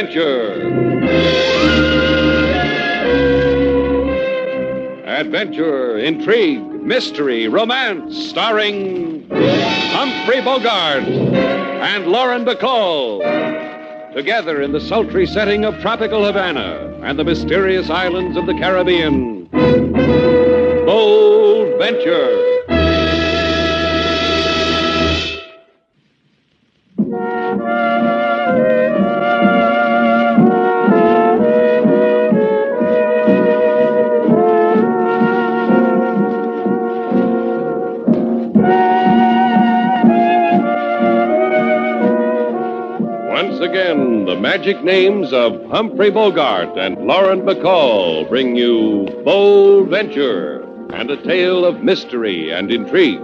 Adventure. Adventure, intrigue, mystery, romance, starring Humphrey Bogart and Lauren Bacall. Together in the sultry setting of tropical Havana and the mysterious islands of the Caribbean. Bold Venture. Once again, the magic names of Humphrey Bogart and Lauren Bacall bring you Bold Venture and a tale of mystery and intrigue.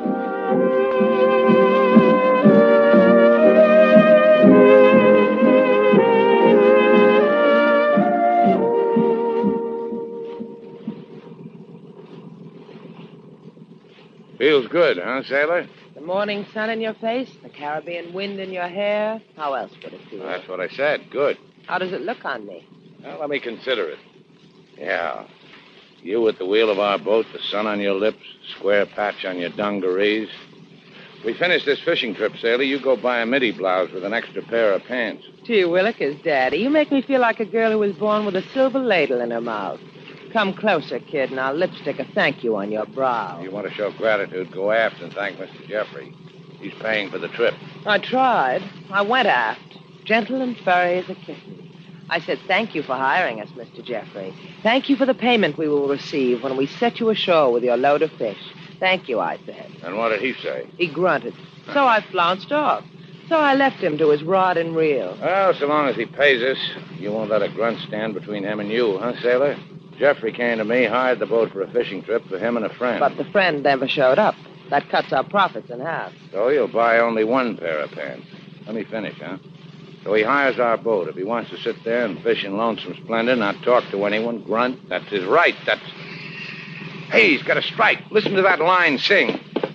Feels good, huh, sailor? The morning sun in your face, the Caribbean wind in your hair. How else would it feel? That's what I said. Good. How does it look on me? Well, let me consider it. Yeah. You at the wheel of our boat, the sun on your lips, square patch on your dungarees. We finish this fishing trip, sailor. You go buy a midi blouse with an extra pair of pants. Gee willikers, Daddy, you make me feel like a girl who was born with a silver ladle in her mouth. Come closer, kid, and I'll lipstick a thank you on your brow. You want to show gratitude, go aft and thank Mr. Jeffrey. He's paying for the trip. I tried. I went aft, gentle and furry as a kitten. I said, thank you for hiring us, Mr. Jeffrey. Thank you for the payment we will receive when we set you ashore with your load of fish. Thank you, I said. And what did he say? He grunted. So I flounced off. So I left him to his rod and reel. Well, so long as he pays us, you won't let a grunt stand between him and you, huh, sailor? Jeffrey came to me, hired the boat for a fishing trip for him and a friend. But the friend never showed up. That cuts our profits in half. So he'll buy only one pair of pants. Let me finish, huh? So he hires our boat. If he wants to sit there and fish in lonesome splendor, not talk to anyone, grunt, that's his right. That's... Hey, he's got a strike. Listen to that line sing.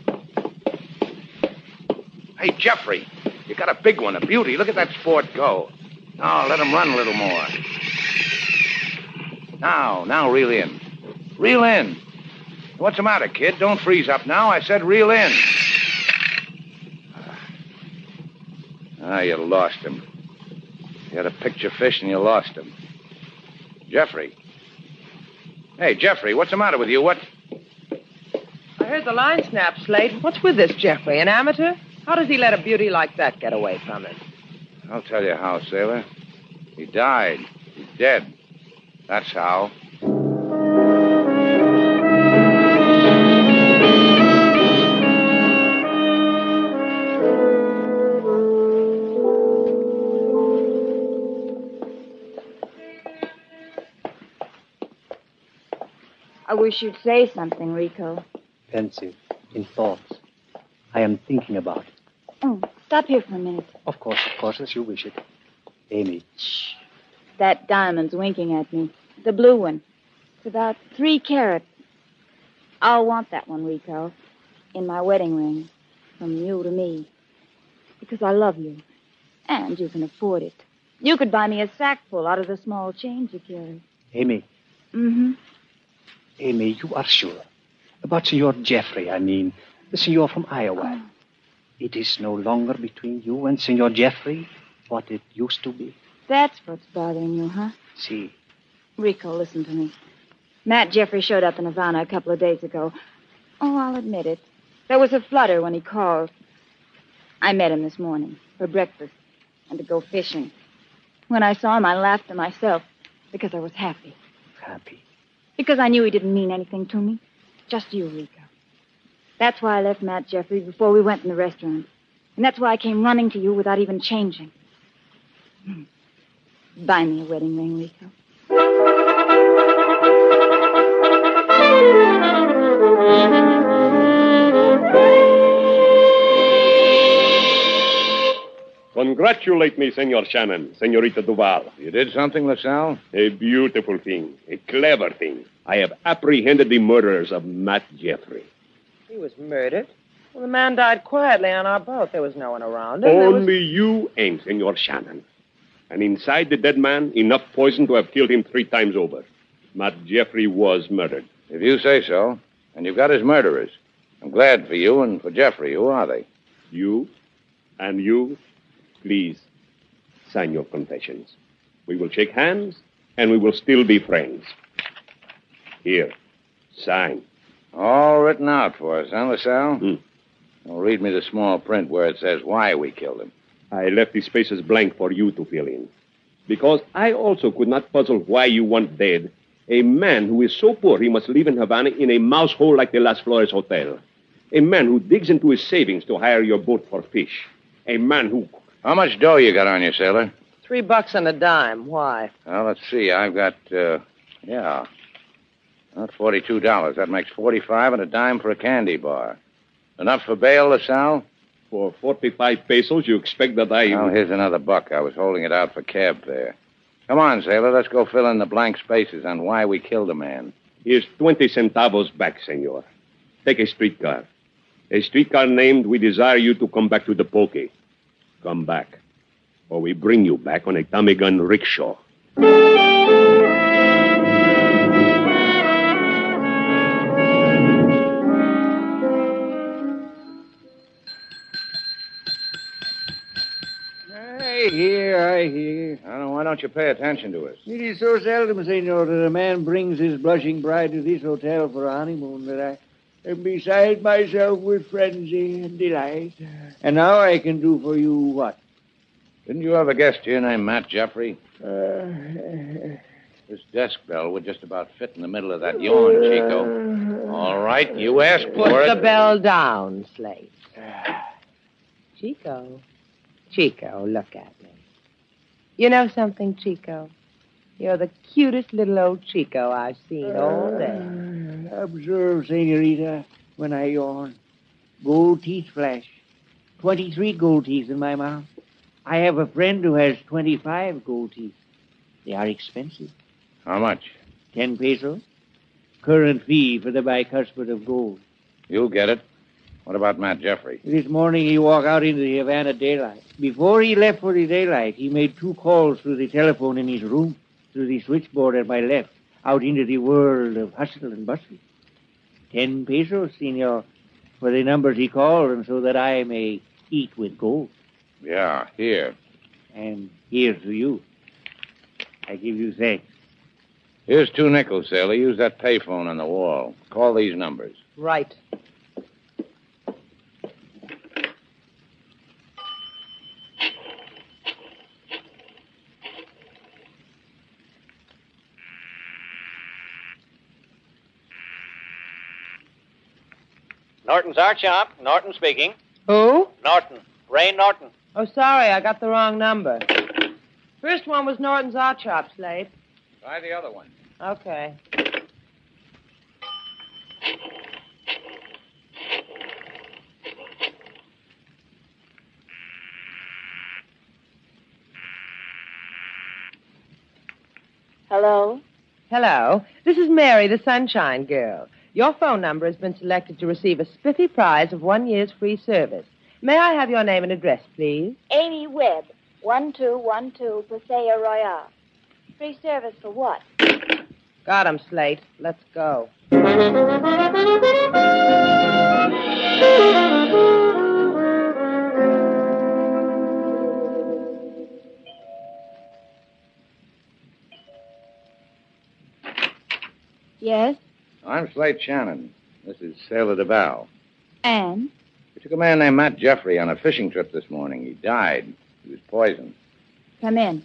Hey, Jeffrey, you got a big one, a beauty. Look at that sport go. Oh, let him run a little more. Now, reel in. Reel in. What's the matter, kid? Don't freeze up now. I said reel in. You lost him. You had a picture fish and you lost him. Jeffrey. Hey, Jeffrey, what's the matter with you? What? I heard the line snap, Slate. What's with this, Jeffrey? An amateur? How does he let a beauty like that get away from him? I'll tell you how, sailor. He died. He's dead. That's how. I wish you'd say something, Rico. Pensive, in thoughts. I am thinking about it. Oh, stop here for a minute. Of course, as you wish it. Amy. Shh. That diamond's winking at me. The blue one. It's about 3 carat. I'll want that one, Rico. In my wedding ring. From you to me. Because I love you. And you can afford it. You could buy me a sackful out of the small change you carry. Amy. Mm-hmm. Amy, you are sure. About Senor Jeffrey, I mean. The senor from Iowa. Oh. It is no longer between you and Senor Jeffrey what it used to be. That's what's bothering you, huh? See. Rico, listen to me. Matt Jeffrey showed up in Havana a couple of days ago. Oh, I'll admit it. There was a flutter when he called. I met him this morning for breakfast and to go fishing. When I saw him, I laughed to myself because I was happy. Happy? Because I knew he didn't mean anything to me. Just you, Rico. That's why I left Matt Jeffrey before we went in the restaurant. And that's why I came running to you without even changing. Buy me a wedding ring, Rico. Congratulate me, Senor Shannon, Senorita Duval. You did something, LaSalle? A beautiful thing, a clever thing. I have apprehended the murderers of Matt Jeffrey. He was murdered. Well, the man died quietly on our boat. There was no one around him. Only you and Senor Shannon. And inside the dead man, enough poison to have killed him 3 times over. Matt Jeffrey was murdered. If you say so, and you've got his murderers. I'm glad for you and for Jeffrey. Who are they? You and you, please, sign your confessions. We will shake hands, and we will still be friends. Here, sign. All written out for us, huh, LaSalle? Hmm. Now read me the small print where it says why we killed him. I left the spaces blank for you to fill in. Because I also could not puzzle why you want dead a man who is so poor he must live in Havana in a mouse hole like the Las Flores Hotel. A man who digs into his savings to hire your boat for fish. A man who... How much dough you got on you, sailor? $3 and a dime. Why? Well, let's see. I've got, not $42. That makes 45 and a dime for a candy bar. Enough for bail, LaSalle? For 45 pesos, you expect that I... Well, here's another buck. I was holding it out for cab fare. Come on, sailor. Let's go fill in the blank spaces on why we killed a man. Here's 20 centavos back, senor. Take a streetcar. A streetcar named We Desire You to Come Back to the Pokey. Come back. Or we bring you back on a Tommy gun rickshaw. I hear. Why don't you pay attention to us? It is so seldom, senor, that a man brings his blushing bride to this hotel for a honeymoon that I am beside myself with frenzy and delight. And now I can do for you what? Didn't you have a guest here named Matt Jeffrey? This desk bell would just about fit in the middle of that yawn, Chico. All right, you asked for Put it. the bell down, Slate. Chico, look at me. You know something, Chico? You're the cutest little old Chico I've seen all day. Observe, senorita, when I yawn. Gold teeth flash. 23 gold teeth in my mouth. I have a friend who has 25 gold teeth. They are expensive. How much? 10 pesos. Current fee for the bicuspid of gold. You'll get it. What about Matt Jeffrey? This morning he walked out into the Havana daylight. Before he left for the daylight, he made 2 calls through the telephone in his room, through the switchboard at my left, out into the world of hustle and bustle. 10 pesos, senor, for the numbers he called, and so that I may eat with gold. Yeah, here. And here to you. I give you thanks. Here's 2 nickels, sailor. Use that payphone on the wall. Call these numbers. Right. Norton's Art Shop. Norton speaking. Who? Norton. Ray Norton. Oh, sorry, I got the wrong number. First one was Norton's Art Shop, Slade. Try the other one. Okay. Hello? Hello. This is Mary, the Sunshine Girl. Your phone number has been selected to receive a spiffy prize of 1 year's free service. May I have your name and address, please? Amy Webb, 1212 Paseo Royale. Free service for what? Got him, Slate. Let's go. Yes? I'm Slate Shannon. This is Sailor DeVal. And? We took a man named Matt Jeffrey on a fishing trip this morning. He died. He was poisoned. Come in.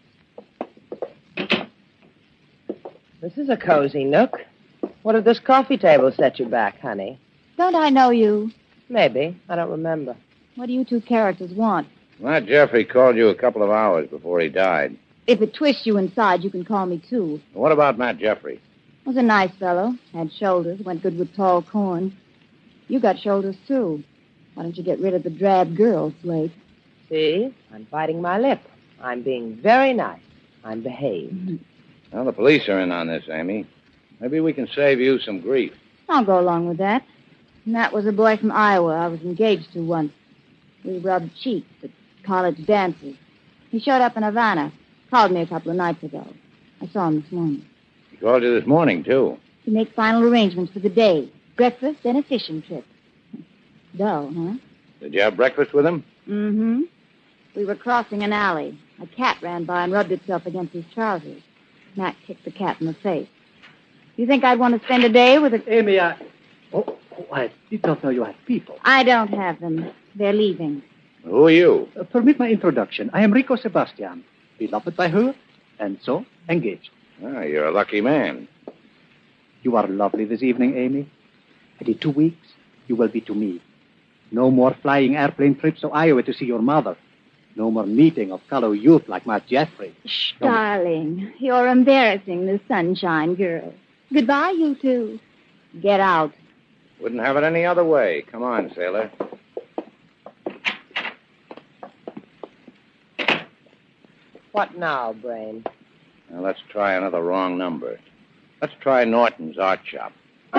This is a cozy nook. What did this coffee table set you back, honey? Don't I know you? Maybe. I don't remember. What do you 2 characters want? Matt Jeffrey called you a couple of hours before he died. If it twists you inside, you can call me, too. What about Matt Jeffrey? Was a nice fellow. Had shoulders. Went good with tall corn. You got shoulders, too. Why don't you get rid of the drab girl, Slate? See? I'm biting my lip. I'm being very nice. I'm behaved. Well, the police are in on this, Amy. Maybe we can save you some grief. I'll go along with that. And that was a boy from Iowa I was engaged to once. We rubbed cheeks at college dances. He showed up in Havana. called me a couple of nights ago. I saw him this morning. He called you this morning, too. To make final arrangements for the day. Breakfast and a fishing trip. Dull, huh? Did you have breakfast with him? Mm-hmm. We were crossing an alley. A cat ran by and rubbed itself against his trousers. Mac kicked the cat in the face. You think I'd want to spend a day with a... Amy, I did not know you had people. I don't have them. They're leaving. Who are you? Permit my introduction. I am Rico Sebastian, beloved by her, and so engaged. Ah, you're a lucky man. You are lovely this evening, Amy. And in 2 weeks, you will be to me. No more flying airplane trips to Iowa to see your mother. No more meeting of fellow youth like Matt Jeffrey. Shh, darling. You're embarrassing the sunshine girl. Goodbye, you two. Get out. Wouldn't have it any other way. Come on, sailor. What now, Brain? Now, let's try another wrong number. Let's try Norton's art shop.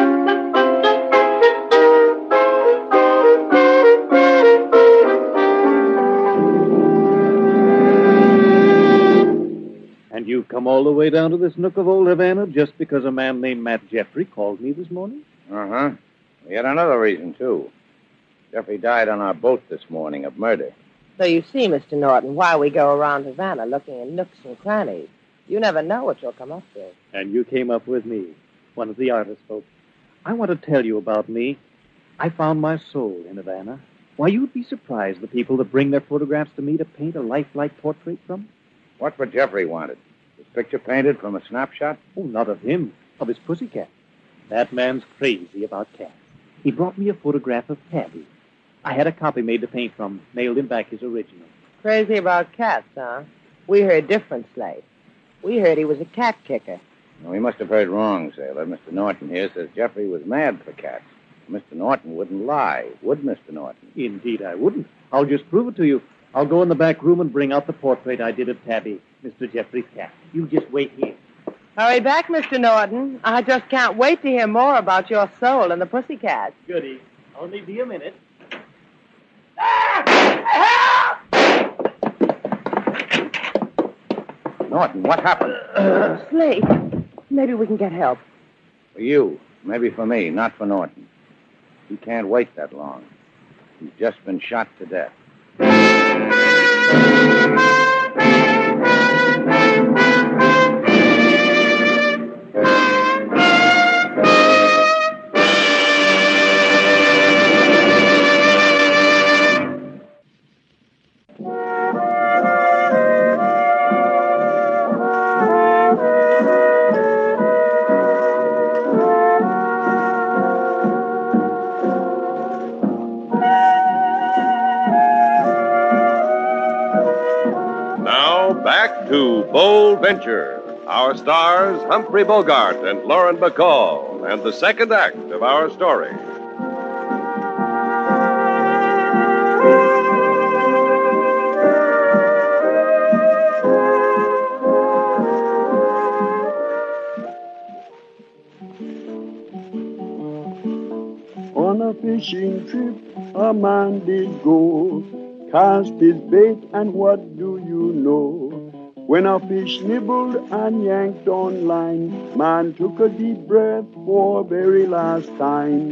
And you've come all the way down to this nook of old Havana just because a man named Matt Jeffrey called me this morning? Uh-huh. We had another reason, too. Jeffrey died on our boat this morning of murder. So you see, Mr. Norton, why we go around Havana looking in nooks and crannies. You never know what you'll come up with. And you came up with me, one of the artist folks. I want to tell you about me. I found my soul in Havana. Why, you'd be surprised, the people that bring their photographs to me to paint a lifelike portrait from. What's what Jeffrey wanted? His picture painted from a snapshot? Oh, not of him, of his pussycat. That man's crazy about cats. He brought me a photograph of Tabby. I had a copy made to paint from, mailed him back his original. Crazy about cats, huh? We heard different, Slate. We heard he was a cat kicker. No, we must have heard wrong, sailor. Mr. Norton here says Jeffrey was mad for cats. Mr. Norton wouldn't lie, would Mr. Norton? Indeed, I wouldn't. I'll just prove it to you. I'll go in the back room and bring out the portrait I did of Tabby, Mr. Jeffrey's cat. You just wait here. Hurry back, Mr. Norton. I just can't wait to hear more about your soul and the pussycat. Goody. Only be a minute. Norton, what happened? Slate, maybe we can get help. For you. Maybe for me, not for Norton. He can't wait that long. He's just been shot to death. Back to Bold Venture. Our stars, Humphrey Bogart and Lauren Bacall, and the second act of our story. On a fishing trip, a man did go, cast his bait, and what do you know? When a fish nibbled and yanked on line, man took a deep breath for very last time.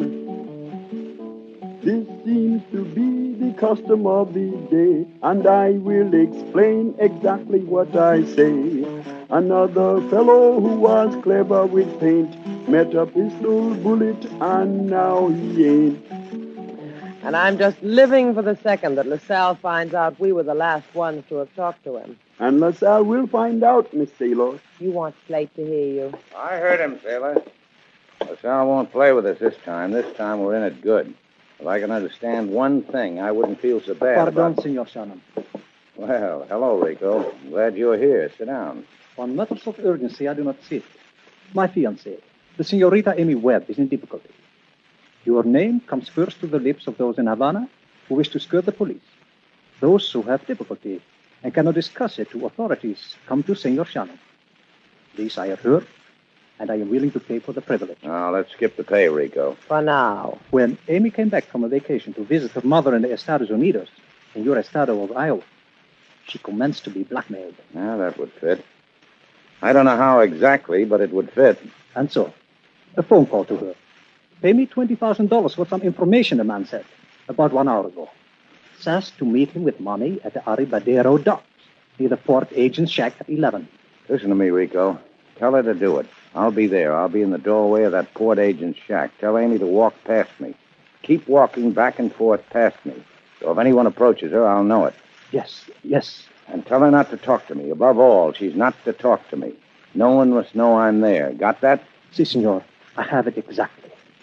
This seems to be the custom of the day, and I will explain exactly what I say. Another fellow who was clever with paint met a pistol bullet, and now he ain't. And I'm just living for the second that LaSalle finds out we were the last ones to have talked to him. And LaSalle will find out, Miss Sailor. You want Slate to hear you. I heard him, sailor. LaSalle won't play with us this time. This time we're in it good. If I can understand one thing, I wouldn't feel so bad Pardon, about... Senor Shannon. Well, hello, Rico. I'm glad you're here. Sit down. On matters of urgency, I do not sit. My fiancée, the Senorita Amy Webb, is in difficulty. Your name comes first to the lips of those in Havana who wish to skirt the police. Those who have difficulty and cannot discuss it to authorities come to Senor Shannon. This I have heard, and I am willing to pay for the privilege. Now, let's skip the pay, Rico. For now. When Amy came back from a vacation to visit her mother in the Estados Unidos, in your estado of Iowa, She commenced to be blackmailed. Yeah, that would fit. I don't know how exactly, but it would fit. And so, a phone call to her. Pay me $20,000 for some information, the man said, about 1 hour ago. Says to meet him with money at the Arribadero docks, near the port agent's shack at 11. Listen to me, Rico. Tell her to do it. I'll be there. I'll be in the doorway of that port agent's shack. Tell Amy to walk past me. Keep walking back and forth past me. So if anyone approaches her, I'll know it. Yes. And tell her not to talk to me. Above all, she's not to talk to me. No one must know I'm there. Got that? Si, senor. I have it exactly.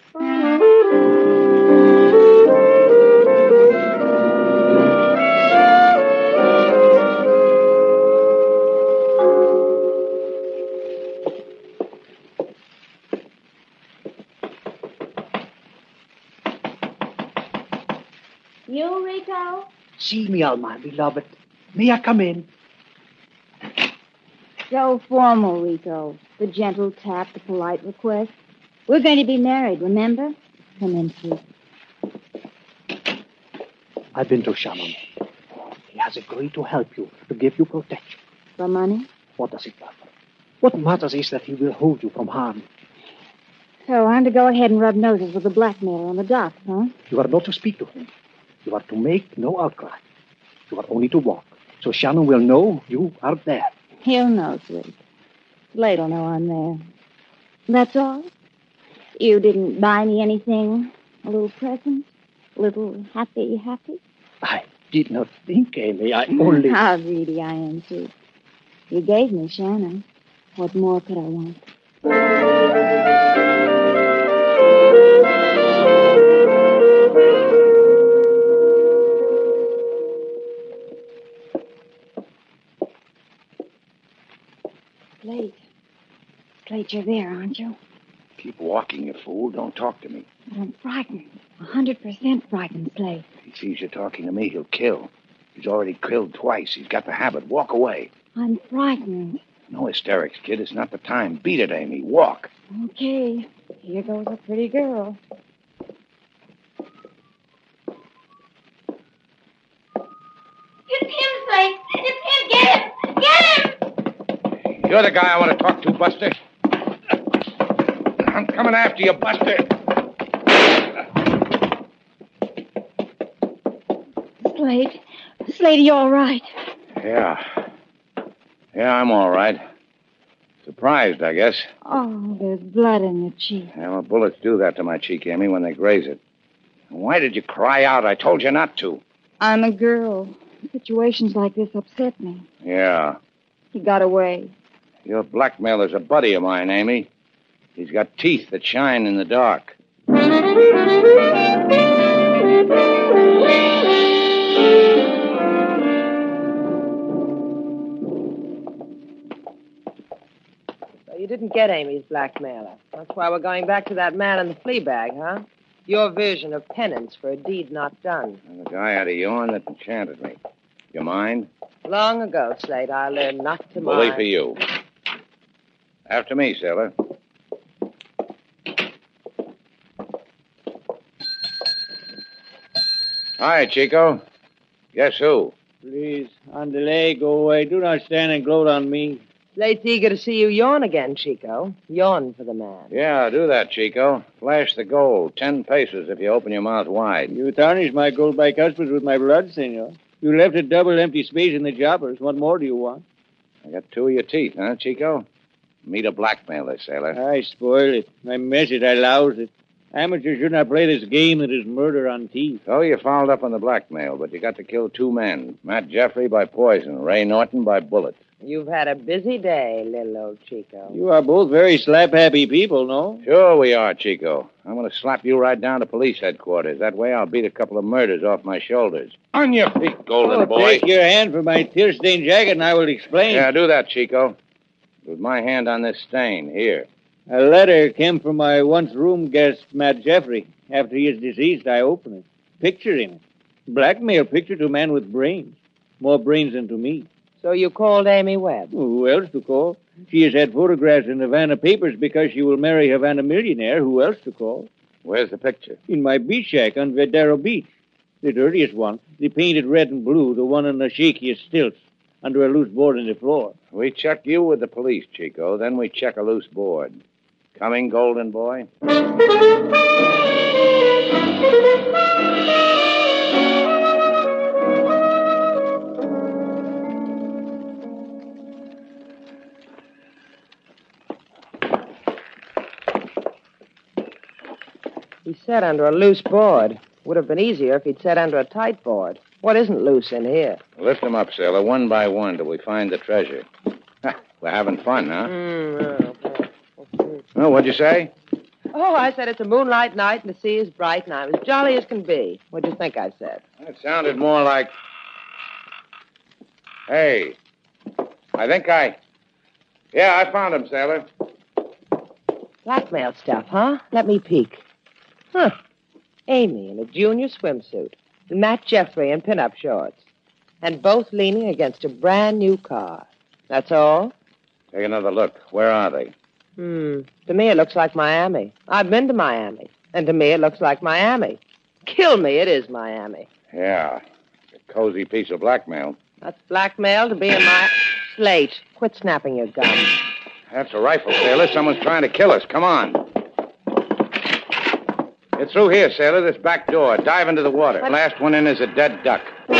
You, Rico? See me, Alma, beloved. May I come in? So formal, Rico. The gentle tap, the polite request. We're going to be married, remember? Come in, sweet. I've been to Shannon. He has agreed to help you, to give you protection. For money? What does it matter? What matters is that he will hold you from harm. So I'm to go ahead and rub noses with the blackmailer on the dock, huh? You are not to speak to him. You are to make no outcry. You are only to walk. So Shannon will know you are there. He'll know, sweet. Slade'll know I'm there. That's all? You didn't buy me anything? A little present? A little happy? I did not think, Amy. I only... How greedy I am, too. You gave me Shannon. What more could I want? Slade, you're there, aren't you? Keep walking, you fool. Don't talk to me. But I'm frightened. 100% frightened, Slade. If he sees you talking to me, he'll kill. He's already killed twice. He's got the habit. Walk away. I'm frightened. No hysterics, kid. It's not the time. Beat it, Amy. Walk. Okay. Here goes a pretty girl. It's him, Slade. It's him. Get him. Get him. You're the guy I want to talk to, Buster. I'm coming after you, Buster. Slade. Slade, are you all right? Yeah, I'm all right. Surprised, I guess. Oh, there's blood in your cheek. Yeah, well, bullets do that to my cheek, Amy, when they graze it. Why did you cry out? I told you not to. I'm a girl. Situations like this upset me. Yeah. He got away. Your blackmailer's a buddy of mine, Amy. He's got teeth that shine in the dark. So you didn't get Amy's blackmailer. That's why we're going back to that man in the flea bag, huh? Your version of penance for a deed not done. And the guy had a yarn that enchanted me. You mind? Long ago, Slade, I learned not to mind. Bully for you. After me, sailor. Hi, Chico. Guess who? Please, on delay, go away. Do not stand and gloat on me. Slade's eager to see you yawn again, Chico. Yawn for the man. Yeah, do that, Chico. Flash the gold. 10 pesos if you open your mouth wide. You tarnished my gold by cuspers with my blood, senor. You left a double empty space in the jobbers. What more do you want? I got 2 of your teeth, huh, Chico? Meet a blackmailer, sailor. I spoil it. I mess it. I louse it. Amateurs should not play this game that is murder on teeth. So you fouled up on the blackmail, but you got to kill 2 men. Matt Jeffrey by poison, Ray Norton by bullet. You've had a busy day, little old Chico. You are both very slap-happy people, no? Sure we are, Chico. I'm going to slap you right down to police headquarters. That way I'll beat a couple of murders off my shoulders. On your feet, golden boy. Take your hand from my tear-stained jacket and I will explain. Yeah, do that, Chico. With my hand on this stain, here. A letter came from my once room guest, Matt Jeffrey. After he is deceased, I open it. Picture in it. Blackmail picture to a man with brains. More brains than to me. So you called Amy Webb? Who else to call? She has had photographs in Havana papers because she will marry a Havana millionaire. Who else to call? Where's the picture? In my beach shack on Vedero Beach. The dirtiest one. The painted red and blue, the one on the shakiest stilts. under a loose board in the floor. We check you with the police, Chico. Then we check a loose board. Coming, Golden Boy? He sat under a loose board. Would have been easier if he'd sat under a tight board. What isn't loose in here? Lift them up, sailor, one by one till we find the treasure. We're having fun, huh? Oh, what'd you say? Oh, I said it's a moonlight night and the sea is bright and I'm as jolly as can be. What'd you think I said? It sounded more like... Hey, Yeah, I found him, sailor. Blackmail stuff, huh? Let me peek. Huh. Amy in a junior swimsuit. And Matt Jeffrey in pinup shorts. And both leaning against a brand new car. That's all? Take another look. Where are they? To me, it looks like Miami. I've been to Miami. And to me, it looks like Miami. Kill me, it is Miami. Yeah. A cozy piece of blackmail. That's blackmail to be in my... Slate, quit snapping your gum. That's a rifle, sailor. Someone's trying to kill us. Come on. Get through here, sailor. This back door. Dive into the water. Last one in is a dead duck.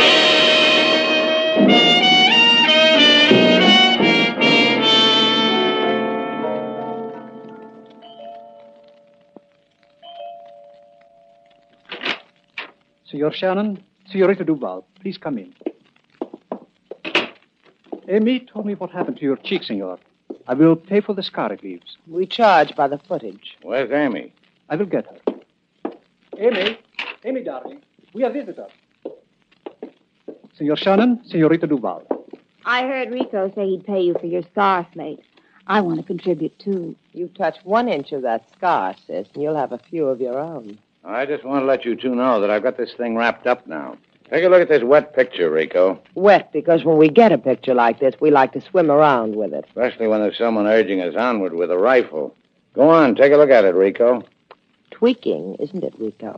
Senor Shannon, Senorita Duval, please come in. Amy told me what happened to your cheek, senor. I will pay for the scar it leaves. We charge by the footage. Where's Amy? I will get her. Amy, darling, we are visitors. Senor Shannon, Senorita Duval. I heard Rico say he'd pay you for your scar, Slate. I want to contribute, too. You touch 1 inch of that scar, sis, and you'll have a few of your own. I just want to let you two know that I've got this thing wrapped up now. Take a look at this wet picture, Rico. Wet, because when we get a picture like this, we like to swim around with it. Especially when there's someone urging us onward with a rifle. Go on, take a look at it, Rico. Tweaking, isn't it, Rico?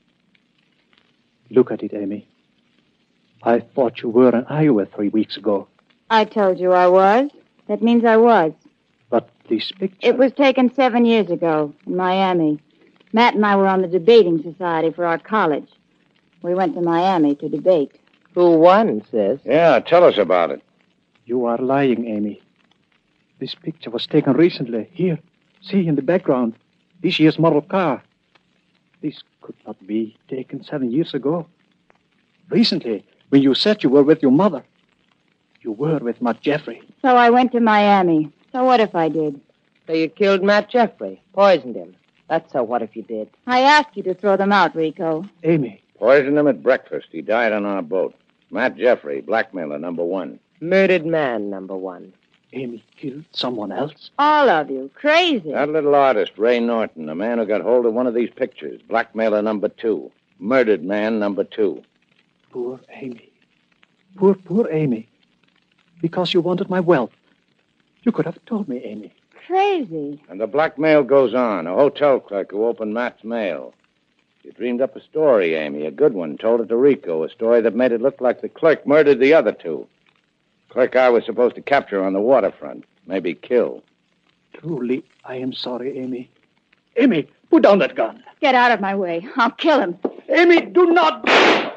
Look at it, Amy. I thought you were in Iowa 3 weeks ago. I told you I was. That means I was. But this picture... It was taken 7 years ago in Miami. Matt and I were on the debating society for our college. We went to Miami to debate. Who won, sis? Yeah, tell us about it. You are lying, Amy. This picture was taken recently. Here, see, in the background. This year's model car. This could not be taken 7 years ago. Recently, when you said you were with your mother, you were with Matt Jeffrey. So I went to Miami. So what if I did? So you killed Matt Jeffrey, poisoned him. That's so what if you did? I asked you to throw them out, Rico. Amy. Poisoned him at breakfast. He died on our boat. Matt Jeffrey, blackmailer number 1. Murdered man number 1. Amy killed someone else? All of you. Crazy. That little artist, Ray Norton, the man who got hold of one of these pictures. Blackmailer number 2. Murdered man number 2. Poor Amy. Poor Amy. Because you wanted my wealth. You could have told me, Amy. Crazy. And the blackmail goes on. A hotel clerk who opened Matt's mail. You dreamed up a story, Amy, a good one. Told it to Rico, a story that made it look like the clerk murdered the other two. Clerk I was supposed to capture on the waterfront. Maybe kill. Truly, I am sorry, Amy. Amy, put down that gun. Get out of my way. I'll kill him. Amy, do not.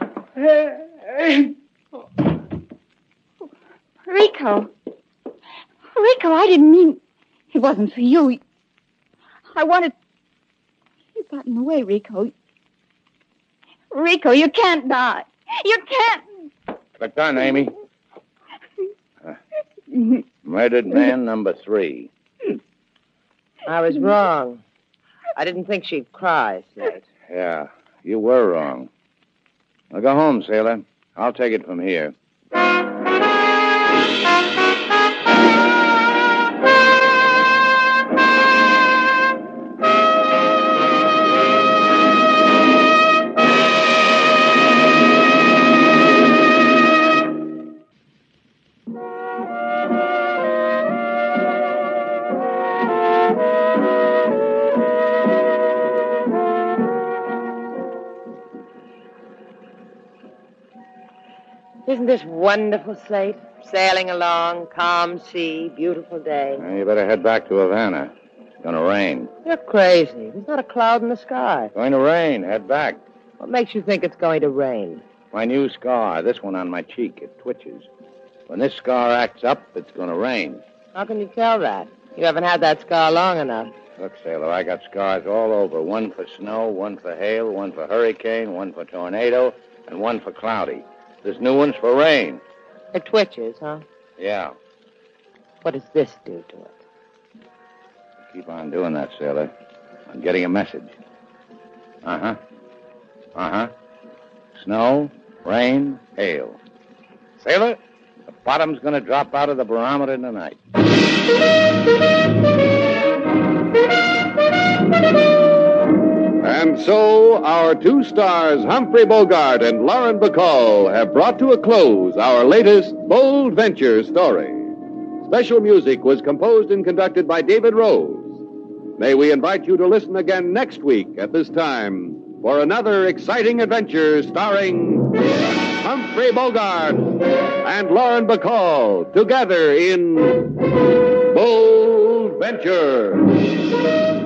Rico. Rico, I didn't mean... It wasn't for you. I wanted... You got in the way, Rico. Rico, you can't die. You can't... Click on, Amy. Murdered man number 3. I was wrong. I didn't think she'd cry, Slate. Yeah, you were wrong. Now go home, sailor. I'll take it from here. Isn't this wonderful, Slate? Sailing along, calm sea, beautiful day. Well, you better head back to Havana. It's going to rain. You're crazy. There's not a cloud in the sky. It's going to rain. Head back. What makes you think it's going to rain? My new scar, this one on my cheek, it twitches. When this scar acts up, it's going to rain. How can you tell that? You haven't had that scar long enough. Look, sailor, I got scars all over. One for snow, one for hail, one for hurricane, one for tornado, and one for cloudy. This new one's for rain. It twitches, huh? Yeah. What does this do to it? Keep on doing that, sailor. I'm getting a message. Uh-huh. Uh-huh. Snow, rain, hail. Sailor, the bottom's going to drop out of the barometer tonight. And so, our two stars, Humphrey Bogart and Lauren Bacall, have brought to a close our latest Bold Venture story. Special music was composed and conducted by David Rose. May we invite you to listen again next week at this time for another exciting adventure starring Humphrey Bogart and Lauren Bacall together in Bold Venture.